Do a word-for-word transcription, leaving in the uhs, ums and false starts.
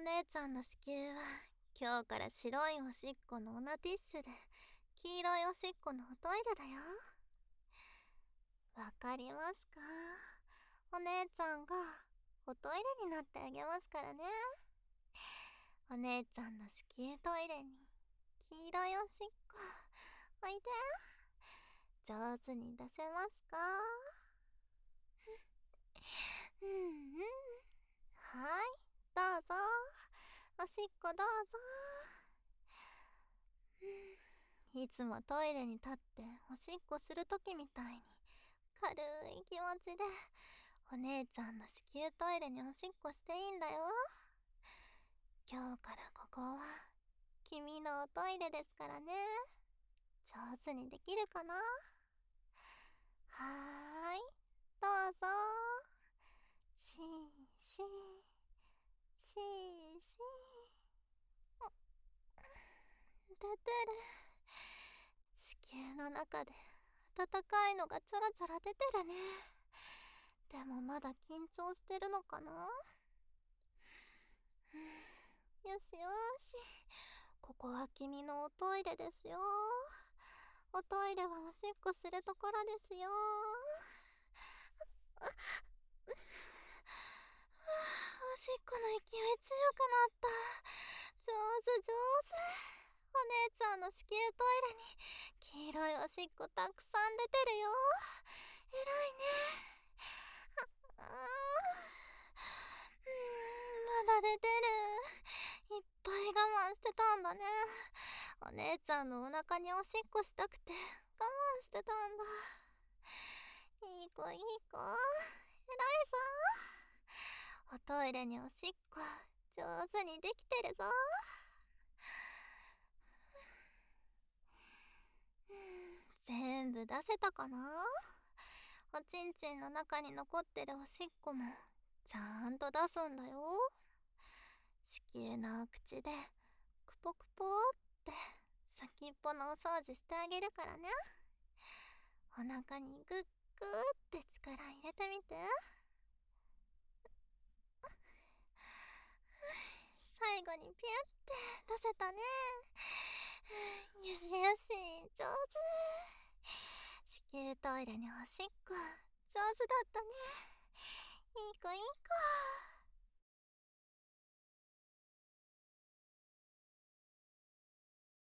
姉ちゃんの子宮は今日から白いおしっこのオナティッシュで黄色いおしっこのおトイレだよ。わかりますか？お姉ちゃんがおトイレになってあげますからね。お姉ちゃんの子宮トイレに黄色いおしっこおいで。上手に出せますか？うんうん。はい、どうぞ。おしっこどうぞ。うん、いつもトイレに立っておしっこするときみたいに軽い気持ちでお姉ちゃんの子宮トイレにおしっこしていいんだよ。今日からここは君のおトイレですからね。上手にできるかな？はーい、どうぞ。しーしーしーしー。出てる。子宮の中で温かいのがちょろちょろ出てるね。でもまだ緊張してるのかな？よしよし、ここは君のおトイレですよ。おトイレはおしっこするところですよ。おしっこの勢い強くなった。上手上手。お姉ちゃんの子宮トイレに黄色いおしっこたくさん出てるよ。えらいね。ああ、うーん、まだ出てる。いっぱい我慢してたんだね。お姉ちゃんのお腹におしっこしたくて我慢してたんだ。いい子いい子、偉いぞ。おトイレにおしっこ上手にできてるぞ。全部出せたかな？おちんちんの中に残ってるおしっこもちゃんと出すんだよ。子宮のお口でクポクポって先っぽのお掃除してあげるからね。お腹にグッグーって力入れてみて。最後にピュって出せたね。よしよし、上手。子宮トイレにおしっこ上手だったね。いい子いい子。